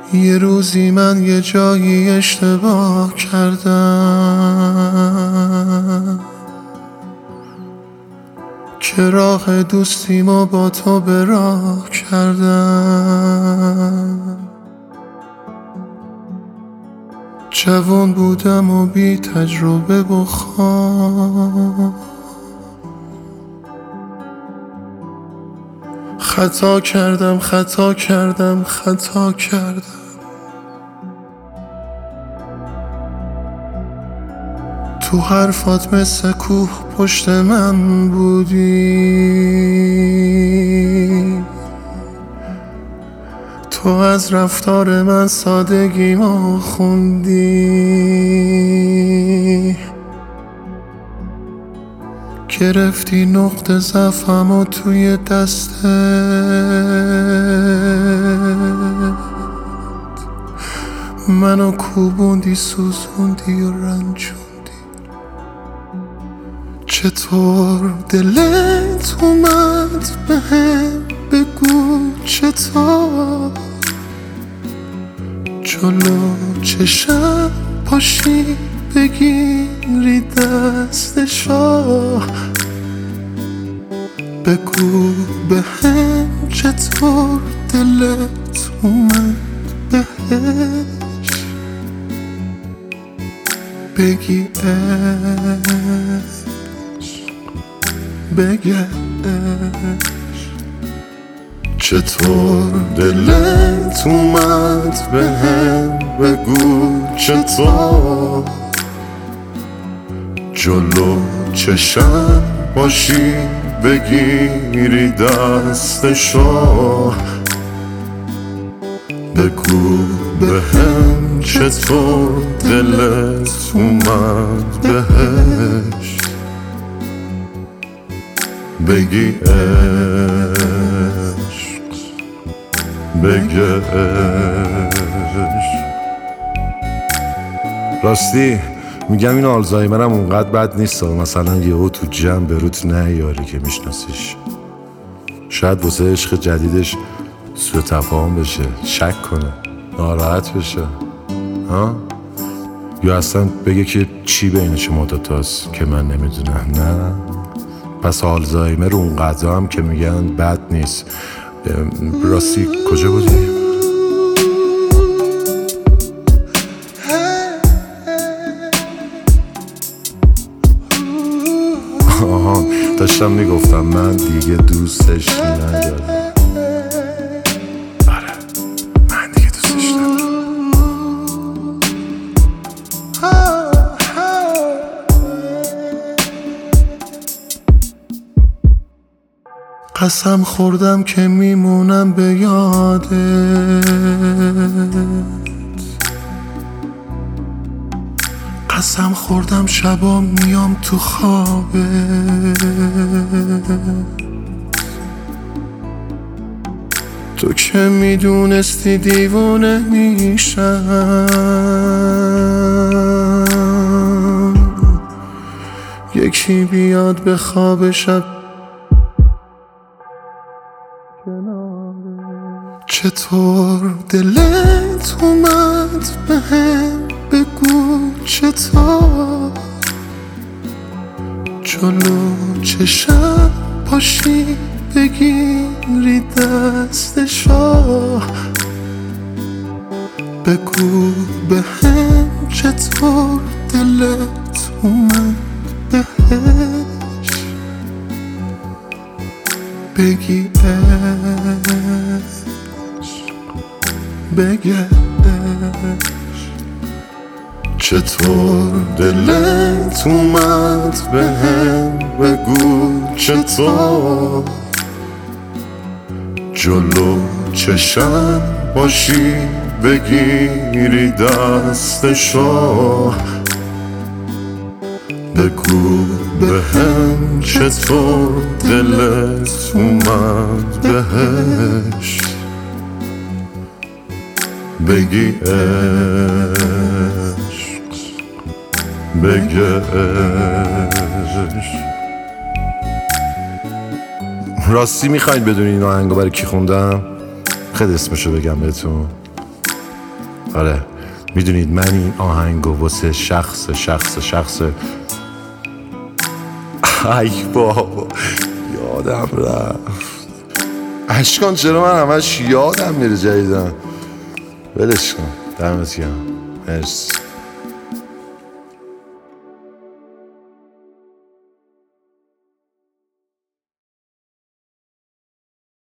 یه روزی من یه جایی اشتباه کردم که راه دوستیمو با تو به راه کردم. جوان بودم و بی تجربه و خام، خطا کردم تو حرفات مثل کوه پشت من بودی، تو از رفتار من سادگیمو خوندی، گرفتی نقطه ضعفمو توی دستت، منو کوبوندی سوزوندی و رنجوندی. چطور دلت اومد بهم بگو، چطور جلو چشم پاشی بگیری دستشو، بگو بهم چطور دلت اومد بهش بگی بگش. چطور دلت اومد بهم بگو، چطور جلو چشم باشی بگیری دستشو، بگو بهم چطور دلت اومد بهش بگی بگش. راستی میگم این آلزایمرم اونقدر بد نیست، مثلا یهو تو جمع به روت نیاری که میشناسیش، شاید واسه عشق جدیدش سوء تفاهم بشه، شک کنه، ناراحت بشه، ها؟ یا اصلا بگه که چی بین شما دوتاست که من نمیدونم. نه، پس آلزایمر اونقدر هم که میگن بد نیست. راستی کجا بودی؟ آها، داشتم میگفتم من دیگه دوستش ندارم. آره، من دیگه دوستش ندارم. قسم خوردم که میمونم به یادت، قسم خوردم شبا میام تو خوابت، تو که میدونستی دیوونه میشم، یکی بیاد به خواب شب. چطور دلت اومد بهم بگو، چطور جلو چشم پاشی بگیری دستشو، بگو بهم چطور دلت اومد بهش بگی بگش. چطور دلت اومد بهم بگو، چطور جلو چشم باشی بگیری دستشو، بگو بهم چطور دلت اومد بهش بگی عشق بگش. راستی میخواید بدونی این آهنگو برای کی خوندم؟ خیلی اسمشو بگم بهتون. آره میدونید من این آهنگو واسه شخص ای بابا یادم رفت اشکان، چرا من همش یادم میره جدیدن. ولش کن، دمت گرم، مرسی.